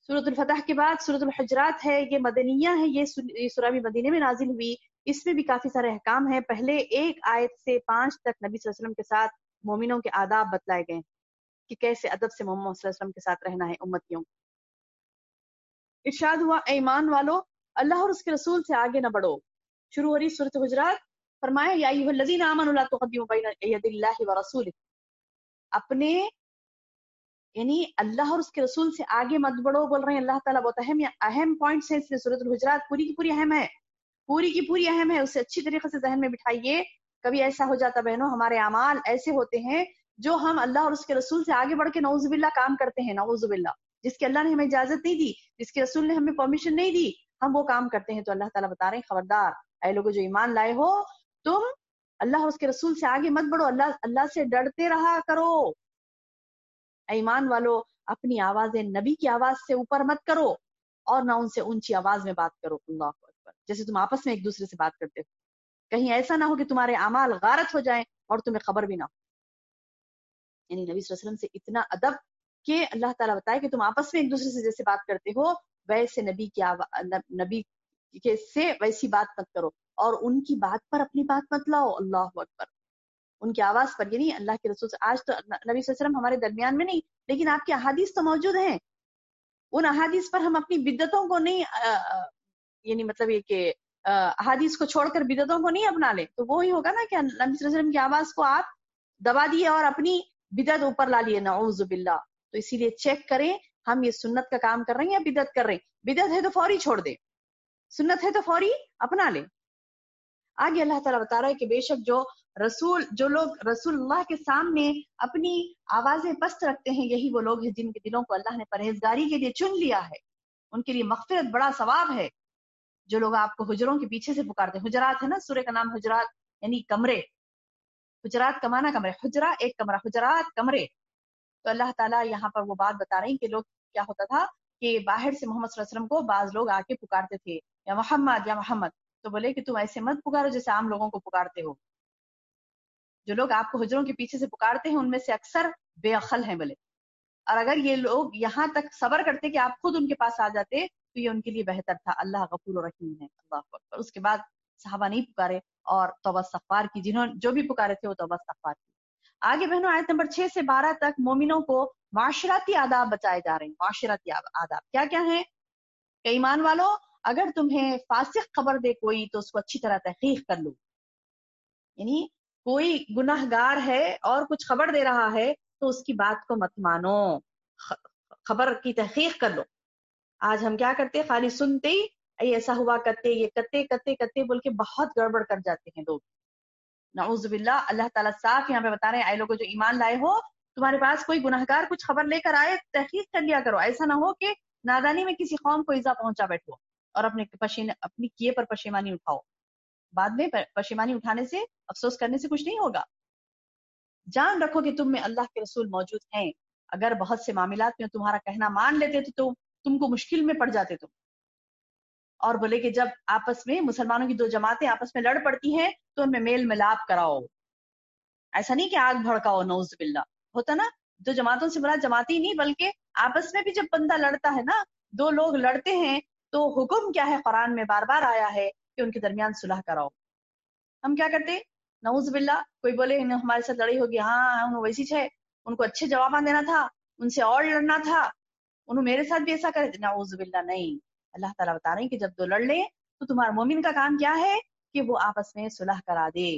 सूरत अल-फतह के बाद सूरत अल-हुजरात है, ये मदनिया है, ये सूरह भी मदीने में नाजिल हुई। इसमें भी काफी सारे अहकाम हैं। पहले 1 आयत से 5 तक नबी सल्लल्लाहु अलैहि वसल्लम के साथ मोमिनों के आदाब बतलाए गए कि कैसे अदब से मोहम्मद सल्लल्लाहु अलैहि वसल्लम के साथ रहना है उम्मतियों। इरशाद हुआ, ऐ ईमान वालो, अल्लाह और उसके रसूल से आगे न बढ़ो। शुरू हो रही सूरत हुजरात, फरमाया या अय्युहल्लज़ीना आमनू ला तुक़द्दिमू बैना यदिल्लाहि व रसूलिही, अपने यानी अल्लाह और उसके रसूल से आगे मत बढ़ो, बोल रहे हैं अल्लाह ताला। बहुत अहम पॉइंट्स हैं इसमें। सूरत हुजरात पूरी की पूरी अहम है, पूरी की पूरी अहम है। उसे अच्छी तरीके से जहन में बिठाइए। कभी ऐसा हो जाता बहनों, हमारे अमाल ऐसे होते हैं जो हम अल्लाह और उसके रसूल से आगे बढ़ के नऊजुबिल्लाह काम करते हैं, नऊजुबिल्लाह। जिसकी अल्लाह ने हमें इजाजत नहीं दी, जिसके रसूल ने हमें परमिशन नहीं दी, हम वो काम करते हैं। तो अल्लाह ताला बता रहे हैं, खबरदार ऐ लोगों जो ईमान लाए हो, तुम अल्लाह और उसके रसूल से आगे मत बढ़ो, अल्लाह से डरते रहा करो। ईमान वालो, अपनी आवाजें नबी की आवाज से ऊपर मत करो और ना उनसे ऊंची आवाज में बात करो। अल्लाह अकबर। जैसे तुम आपस में एक दूसरे से बात करते हो, कहीं ऐसा ना हो कि तुम्हारे अमाल गारत हो जाएं और तुम्हें खबर भी ना हो। यानी नबी सल्लल्लाहु अलैहि वसल्लम से इतना अदब कि अल्लाह ताला बताए कि तुम आपस में एक दूसरे से जैसे बात करते हो, वैसे नबी के से वैसी बात मत करो और उनकी बात पर अपनी बात मत लाओ। अल्लाह अकबर। उनकी आवाज पर, यानी अल्लाह के रसूल से। आज तो नबी सल्लल्लाहु अलैहि वसल्लम हमारे दरमियान में नहीं, लेकिन आपकी अहादीस तो मौजूद हैं। उन अहादीस पर हम अपनी बिद्दतों को नहीं यानी मतलब ये कि अहादीस को छोड़कर बिद्दतों को नहीं अपना ले, तो वो ही होगा ना कि नबी सल्लल्लाहु अलैहि वसल्लम की आवाज को आप दबा दिए और अपनी बिदत ऊपर ला लिए, नऊज़ु बिल्लाह। तो इसीलिए चेक करें हम ये सुन्नत का काम कर रहे हैं या बिदत कर रहे हैं। बिदत है तो फौरी छोड़ दे, सुन्नत है तो फौरी अपना ले। आगे अल्लाह ताला बता रहा है कि बेशक जो लोग रसूलुल्लाह के सामने अपनी आवाजें पस्त रखते हैं, यही वो लोग हैं जिनके दिलों को अल्लाह ने परहेजगारी के लिए चुन लिया है। उनके लिए मगफिरत, बड़ा सवाब है। जो लोग आपको हुजरों के पीछे से पुकारते हैं, हुजरात है ना, सूरह का नाम हुजरात यानी कमरे। हुजरात का माना कमरे, हुजरा एक कमरा, हुजरात कमरे। तो अल्लाह ताला यहाँ पर वो बात बता रही कि लोग क्या होता था कि बाहर से मोहम्मद सल्लल्लाहु अलैहि वसल्लम को बाज लोग आके पुकारते थे, या मोहम्मद या मोहम्मद। तो बोले कि तुम ऐसे मत पुकारो जैसे आम लोगों को पुकारते हो। जो लोग आपको हुजरों के पीछे से पुकारते हैं उनमें से अक्सर बेअक्ल हैं बोले। और अगर ये लोग यहाँ तक सबर करते कि आप खुद उनके पास आ जाते तो ये उनके लिए बेहतर था। अल्लाह गफूर रहीम है। अल्लाह अकबर। उसके बाद सहाबा नहीं पुकारे और तौबा इस्तगफार की, जिन्होंने जो भी पुकारे थे वो तौबा इस्तगफार की। आगे बहनों आयत नंबर 6 से 12 तक मोमिनों को माशराती आदाब बताए जा रहे हैं। माशराती आदाब क्या क्या है? ईमान वालों, अगर तुम्हें फासिक खबर दे कोई तो उसको अच्छी तरह तहकीक कर लो। यानी कोई गुनाहगार है और कुछ खबर दे रहा है तो उसकी बात को मत मानो, खबर की तहकीक कर लो। आज हम क्या करते हैं, खाली सुनते ही ऐसा हुआ करते, ये करते करते करते बोल के बहुत गड़बड़ कर जाते हैं लोग। नऊजुबिल्लाह। अल्लाह ताला साफ यहाँ पे बता रहे हैं, आए लोगों जो ईमान लाए हो, तुम्हारे पास कोई गुनाहगार कुछ खबर लेकर आए, तहकीक कर लिया करो। ऐसा ना हो कि नादानी में किसी कौम को इजा पहुंचा बैठो और अपनी किए पर पशेमानी उठाओ। बाद में पशेमानी उठाने से, अफसोस करने से कुछ नहीं होगा। जान रखो कि तुम में अल्लाह के रसूल मौजूद हैं। अगर बहुत से मामलात में तुम्हारा कहना मान लेते तो तुमको मुश्किल में पड़ जाते तुम। और बोले कि जब आपस में मुसलमानों की दो जमातें आपस में लड़ पड़ती हैं तो उनमें मेल मिलाप कराओ। ऐसा नहीं कि आग भड़काओ, नऊजुबिल्लाह। होता ना, दो जमातों से बड़ा जमाती ही नहीं, बल्कि आपस में भी जब बंदा लड़ता है ना, दो लोग लड़ते हैं तो हुक्म क्या है, कुरान में बार बार आया है कि उनके दरमियान सुलह कराओ। हम क्या करते, नऊजुबिल्लाह, कोई बोले हमारे साथ लड़ाई होगी, हाँ वैसी है, उनको अच्छे जवाब देना था, उनसे और लड़ना था, उन्होंने मेरे साथ भी ऐसा करे। नऊजुबिल्लाह, नहीं। अल्लाह ताला बता रहे हैं कि जब दो लड़ ले तो तुम्हारा मोमिन का काम क्या है कि वो आपस में सुलह करा दे।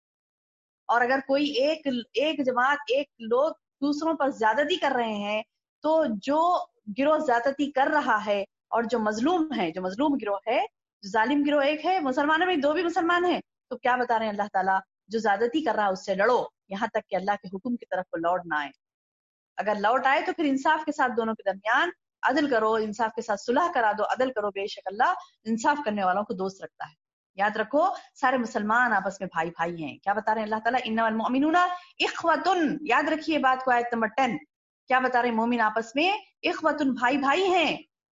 और अगर कोई एक जमात, एक लोग दूसरों पर ज्यादती कर रहे हैं, तो जो गिरोह ज्यादती कर रहा है और जो मजलूम है, जो मजलूम गिरोह है, जो जालिम गिरोह एक है, मुसलमानों में दो भी मुसलमान हैं, तो क्या बता रहे हैं अल्लाह ताला, जो ज्यादती कर रहा है उससे लड़ो यहाँ तक कि अल्लाह के हुक्म की तरफ वो लौट ना आए। अगर लौट आए तो फिर इंसाफ के साथ दोनों के दरमियान अदल करो, इंसाफ के साथ सुलह करा दो, अदल करो। बेशक अल्लाह इंसाफ करने वालों को दोस्त रखता है। याद रखो, सारे मुसलमान आपस में भाई भाई हैं। क्या बता रहे हैं अल्लाह ताला, इन्नमल मुमिनूना इख्वतुन। याद रखिए बात को, आयत नंबर 10 क्या बता रहे हैं, मोमिन आपस में इख्वतुन, भाई भाई हैं।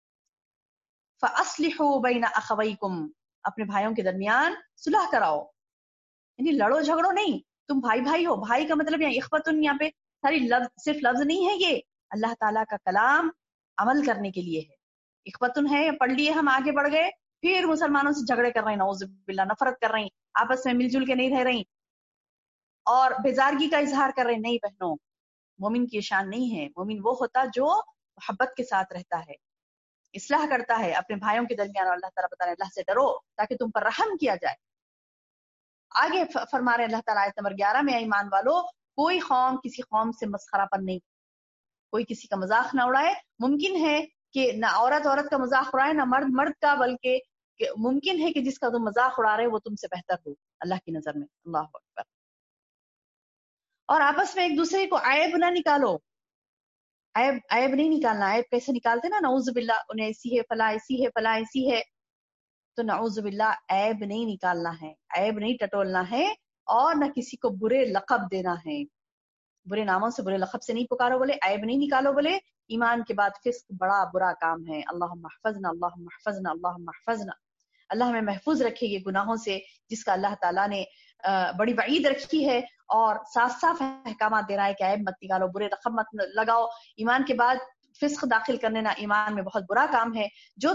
फअस्लिहू बैना अखवैकुम, अपने भाइयों के दरमियान सुलह कराओ। यानी लड़ो झगड़ो नहीं, तुम भाई भाई हो। भाई का मतलब यहाँ इख्वतुन, यहाँ पे सारी लफ्ज सिर्फ लफ्ज नहीं है, ये अल्लाह ताला का कलाम अमल करने के लिए है। इख्वतुन है, पढ़ लिए हम, आगे बढ़ गए, फिर मुसलमानों से झगड़े कर रही, नौजुबिल्ला, नफरत कर रही, आपस में मिलजुल के नहीं रह रही और बेजारगी का इजहार कर रहे। नहीं बहनों, मोमिन की शान नहीं है। मोमिन वो होता जो मोहब्बत के साथ रहता है, इस्लाह करता है अपने भाइयों के दरमियान। और अल्लाह ताला बता रहे हैं, अल्लाह से डरो ताकि तुम पर रहम किया जाए। आगे फरमा रहे अल्लाह ताला आयत नंबर 11 में, ईमान वालों, कोई कौम किसी कौम से मस्खरापन नहीं, कोई किसी का मजाक ना उड़ाए। मुमकिन है कि ना औरत औरत का मजाक उड़ाए, ना मर्द मर्द का, बल्कि मुमकिन है कि जिसका तुम मजाक उड़ा रहे हो वो तुमसे बेहतर हो अल्लाह की नजर में। अल्लाह अकबर। और आपस में एक दूसरे को ऐब ना निकालो। ऐब ऐब नहीं निकालना। ऐब कैसे निकालते ना, नऊजुबिल्ला, उन्हें ऐसी है, फला ऐसी है, फला ऐसी है, तो नऊजुबिल्ला ऐब नहीं निकालना है, ऐब नहीं टटोलना है, और न किसी को बुरे लक़ब देना है। बुरे नामों से, बुरे लक़ब से नहीं पुकारो बोले, ऐब नहीं निकालो बोले। ईमान के बाद फिस्क बड़ा बुरा काम है। अल्लाहुम्मा हफ़ज़ना, अल्लाहुम्मा हफ़ज़ना, अल्लाहुम्मा हफ़ज़ना। अल्लाह हमें महफूज रखे ये गुनाहों से, जिसका अल्लाह ताला ने बड़ी वईद रखी है, और साफ साफ अहकाम दे रहा है कि ऐब मत निकालो, बुरे लक़ब मत लगाओ। ईमान के बाद फिस्क दाखिल करने ना ईमान में बहुत बुरा काम है। जो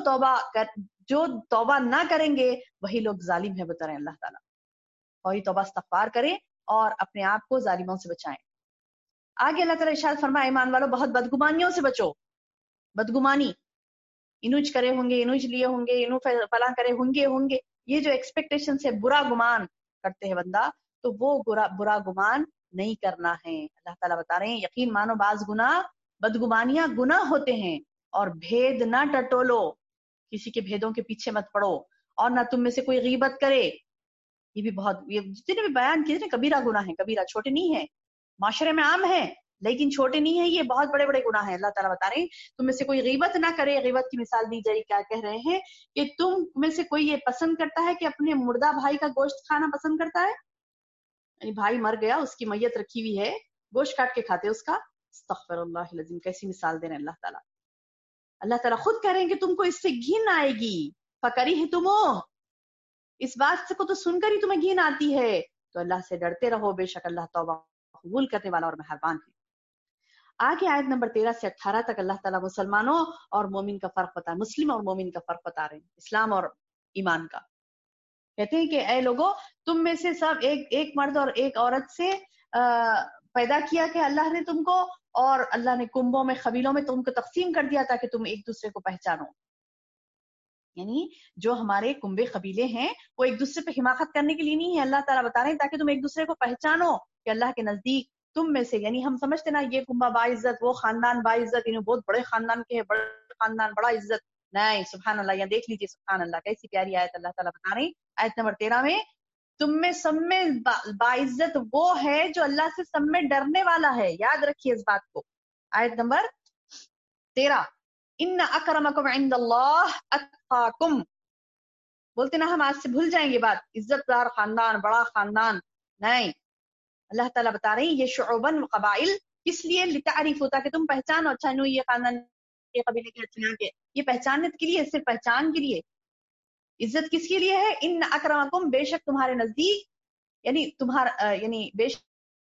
तौबा ना करेंगे वही लोग जालिम है, बता रहे हैं अल्लाह ताला। और तौबा इस्तग़फ़ार करें और अपने आप को जालिमों से बचाएं। आगे अल्लाह ताला इरशाद फरमाए, ईमान वालों, बहुत बदगुमानियों से बचो। बदगुमानी, इनुज करे होंगे, इनुज लिए होंगे, इनु फला करे होंगे, ये जो एक्सपेक्टेशन से बुरा गुमान करते हैं बंदा, तो वो बुरा गुमान नहीं करना है। अल्लाह ताला बता रहे हैं, यकीन मानो बाज गुनाह, बदगुमानियां गुनाह होते हैं, और भेद ना टटोलो, किसी के भेदों के पीछे मत पड़ो, और ना तुम में से कोई गीबत करे। ये भी बहुत, ये जितने भी बयान किए ना, कबीरा गुनाह है, कबीरा, छोटे नहीं है, माशरे में आम है लेकिन छोटे नहीं है, ये बहुत बड़े बड़े गुनाह हैं। अल्लाह ताला बता रहे हैं, तुम में से कोई गीबत ना करे। गीबत की मिसाल दी जाए, क्या कह रहे हैं कि तुम में से कोई ये पसंद करता है कि अपने मुर्दा भाई का गोश्त खाना पसंद करता है, यानी भाई मर गया, उसकी मैयत रखी हुई है, गोश्त काट के खाते उसका। अस्तगफिरुल्लाह अज़ीम, कैसी मिसाल दे रहे हैं अल्लाह ताला। अल्लाह ताला खुद कह रहे हैं कि तुमको इससे घिन आएगी। फकरिहतुमू, इस बात को तो सुनकर ही तुम्हें घिन आती है, तो अल्लाह से डरते रहो, बेशक अल्लाह तौबा कबूल करने वाला और मेहरबान है। आगे आयत नंबर 13 से 18 तक अल्लाह ताला मुसलमानों और मोमिन का फर्क बता, मुस्लिम और मोमिन का फर्क बता रहे हैं, इस्लाम और ईमान का। कहते हैं कि ऐ लोगों, तुम में से सब एक मर्द और एक औरत से पैदा किया कि अल्लाह ने तुमको, और अल्लाह ने कुंभों में, कबीलों में तुमको तकसीम कर दिया ताकि तुम एक दूसरे को पहचानो। यानी जो हमारे कुंबे कबीले हैं वो एक दूसरे पे हिमाकत करने के लिए नहीं है, अल्लाह ताला बता रहे हैं ताकि तुम एक दूसरे को पहचानो कि अल्लाह के नजदीक तुम में से, यानी हम समझते ना ये कुंबा बाइज्जत, वो खानदान बाइज्जत, इन्हें बहुत बड़े खानदान के हैं, बड़े खानदान बड़ा इज्जत, नहीं, सुभान अल्लाह। यहाँ देख लीजिए, सुभान अल्लाह, कैसी प्यारी आयत अल्लाह ताला बता रहे हैं आयत नंबर 13 में, तुम में सब में बाइज्जत वो है जो अल्लाह से सब में डरने वाला है। याद रखिए इस बात को। आयत नंबर 13, इन्ना अकरमकुम इंदल्लाह अत्काकुम। बोलते ना हम आज से भूल जाएंगे बात, इज्जतदार खानदान, बड़ा खानदान, नहीं, अल्लाह ताला बता रहे हैं ये शुअबन व कबाइल, इसलिए लितारिफ होता कि तुम पहचानो, अच्छा नो ये खानदान के कबीले के, अच्छा के, ये पहचानने के लिए, सिर्फ पहचान के लिए। इज्जत किसके लिए है? इन अकरमकुम, बेशक तुम्हारे नजदीक, यानी तुम्हारा, यानी बेशक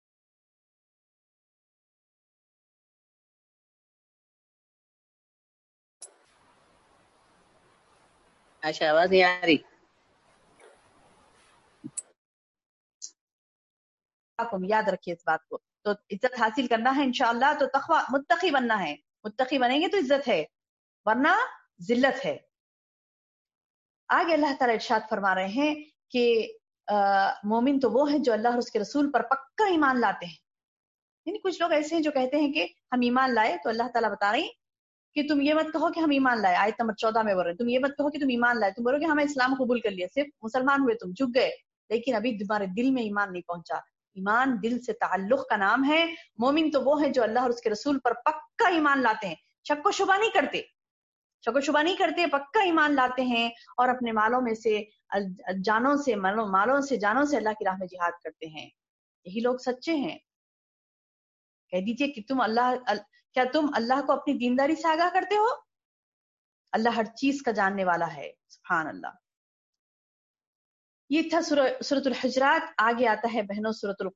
अच्छा, आवाज नहीं आ रही। याद रखिए इस बात को। तो इज्जत हासिल करना है इंशाअल्लाह, तो तकवा, मुत्तकी बनना है। मुत्तकी बनेंगे तो इज्जत है, वरना जिल्लत है। आगे अल्लाह ताला इरशाद फरमा रहे हैं कि मोमिन तो वो है जो अल्लाह और उसके रसूल पर पक्का ईमान लाते हैं। यानी कुछ लोग ऐसे हैं जो कहते हैं कि हम ईमान लाए, तो अल्लाह ताला बता रहे हैं कि तुम ये मत कहो कि हम ईमान लाए। आयत नंबर 14 में बोल रहे हैं, तुम ये मत कहो कि तुम ईमान लाए, तुम बोलो कि हमें इस्लाम कबूल कर लिया, सिर्फ मुसलमान हुए, तुम झुक गए, लेकिन अभी तुम्हारे दिल में ईमान नहीं पहुंचा। ईमान दिल से ताल्लुक का नाम है। मोमिन तो वो है जो अल्लाह और उसके रसूल पर पक्का ईमान लाते हैं, शक व शुबा नहीं करते, शक व शुबा नहीं करते, पक्का ईमान लाते हैं, और अपने मालों में से, मालों से जानों से अल्लाह की राह में जिहाद करते हैं। यही लोग सच्चे हैं। कह दीजिए कि क्या तुम अल्लाह को अपनी दीनदारी से आगाह करते हो? अल्लाह हर चीज का जानने वाला है, सुभान अल्लाह। ये था सूरतुल हुजरात। आगे आता है बहनों सूरतुल